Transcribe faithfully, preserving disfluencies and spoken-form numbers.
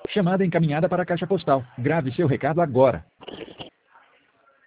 Chamada encaminhada para a caixa postal. Grave seu recado agora.